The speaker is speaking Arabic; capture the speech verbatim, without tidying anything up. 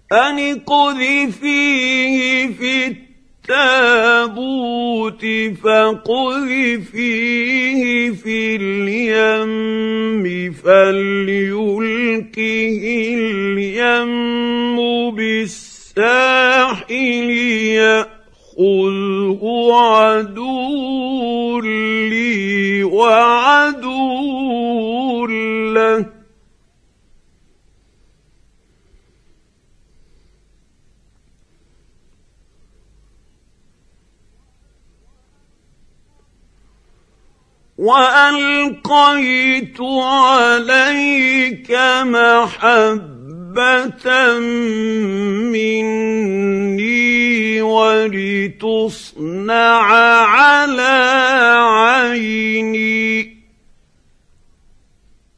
أن اقذفيه في التابوت فاقذفيه في اليم فليلقه اليم بالساحل يأخذه عدو لي وعدو له وألقيت عليك محبة مني ولتصنع على